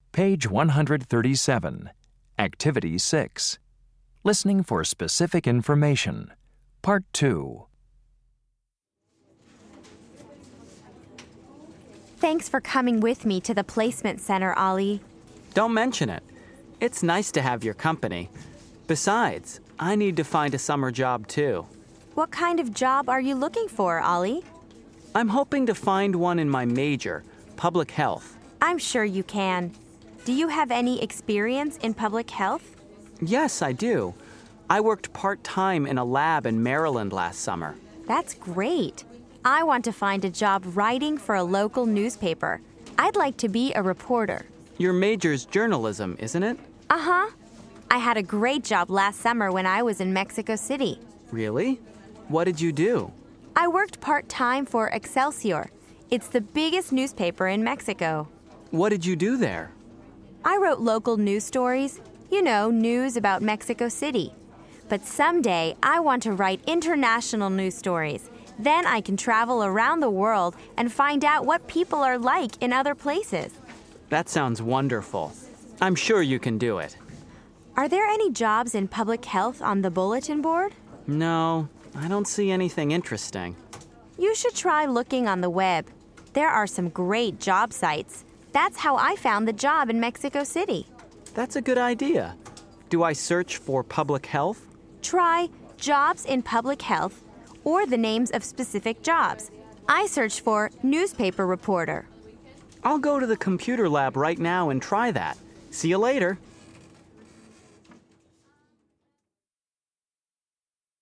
Page 137, Activity 6. Listening for specific information. Part 2. Thanks for coming with me to the placement center, Ollie. Don't mention it. It's nice to have your company. Besides, I need to find a summer job too. What kind of job are you looking for, Ollie? I'm hoping to find one in my major, public health. I'm sure you can. Do you have any experience in public health? Yes, I do. I worked part-time in a lab in Maryland last summer. That's great. I want to find a job writing for a local newspaper. I'd like to be a reporter. Your major's journalism, isn't it? Uh-huh. I had a great job last summer when I was in Mexico City. Really? What did you do? I worked part-time for Excelsior. It's the biggest newspaper in Mexico. What did you do there? I wrote local news stories. You know, news about Mexico City. But someday, I want to write international news stories. Then I can travel around the world and find out what people are like in other places. That sounds wonderful. I'm sure you can do it. Are there any jobs in public health on the bulletin board? No, I don't see anything interesting. You should try looking on the web. There are some great job sites. That's how I found the job in Mexico City. That's a good idea. Do I search for public health? Try jobs in public health or the names of specific jobs. I searched for newspaper reporter. I'll go to the computer lab right now and try that. See you later.